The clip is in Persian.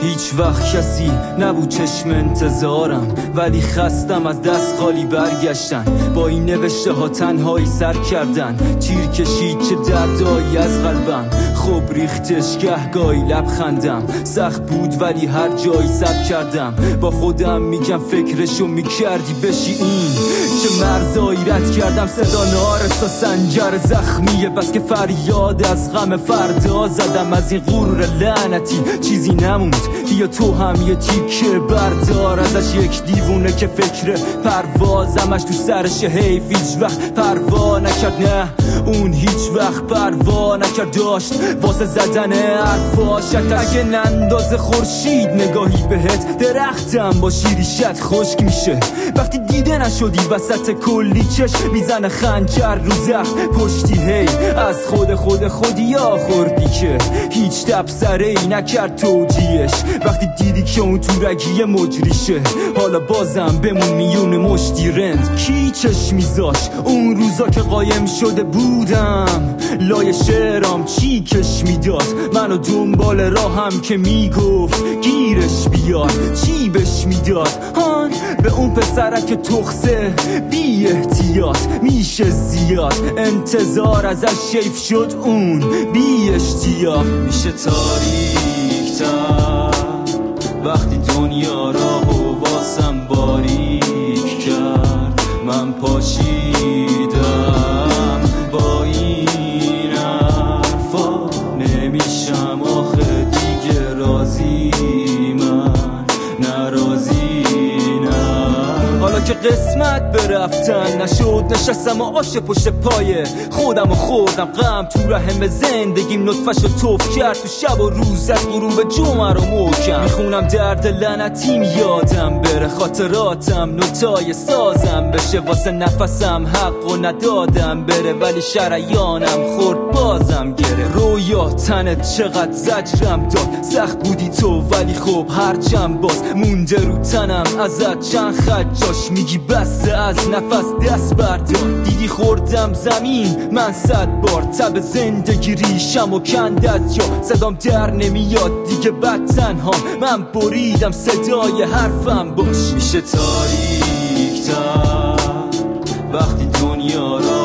هیچ وقت کسی نبود چشم انتظارم، ولی خستم از دست خالی برگشتن. با این نوشته ها تنهایی سر کردن، تیر کشید چه دردایی از قلبم. خب ریختش گهگاهی لبخندم، سخت بود ولی هر جایی سر کردم. با خودم میگم فکرشو میکردی بشی این چه مرزایی رد کردم. صدا نارسا سنجر زخمیه، بس که فریاد از غم فردا زدم. از این غرور لعنتی چیزی نموند، بیا تو هم یه تیکه بردار ازش. یک دیوونه که فکر پروازمش تو سرش حیف هیچ وقت پروا نکرد. نه اون هیچ وقت پروا نکرد، داشت واسه زدن حرفاش. اگه نندازه خورشید نگاهی بهت، درختم با شیریشت خشک میشه. وقتی دیده نشدی وسط کلی چشم میزنه خنجر رو زخم پشتی. هی از خودی یا خوردی که هیچ تبصره ای نکرد توجیهش. وقتی دیدی که اون تو رگی مجریشه، حالا بازم بمون میون مشتی رند. کی چشم میذاش اون روزا که قایم شده بودم لای شعرام؟ چی کش میداد منو دنبال راهم که میگفت گیرش بیار؟ چی بش میداد هان به اون پسرک تخصه؟ بی احتیاط میشه زیاد، انتظار ازش شیف شد اون بی اشتیاق. میشه تاریک تر وقتی دنیا راهو واسم باریک کرد. من پاشیدم با این حرفا، نمیشم آخه دیگه راضی، من ناراضی. حالا که قسمت برفتن نشد، نشستم و آش پشت پای خودم و خوردم. غم تو رحم زندگیم نطفشو توف کرد، تو شب و روزت غروب جمعه رو محکم میخونم. درد لعنتیم یادم بره، خاطراتم نوتای سازم بشه. واسه نفسم حق و ندادم بره، ولی شریانم خورد بازم گره. رویا تنت چقدر زجرم داد، سخت بودی تو ولی خب هرچند باز مونده رو تنم ازت چند خط جاش. میگی بسته از نفس دست بردار، دیدی خوردم زمین من 100 بار. تب زندگی ریشم و کند از جا، صدام در نمیاد دیگه بد تنها. من بریدم صدای حرفم باش. میشه تاریک تر وقتی دنیا را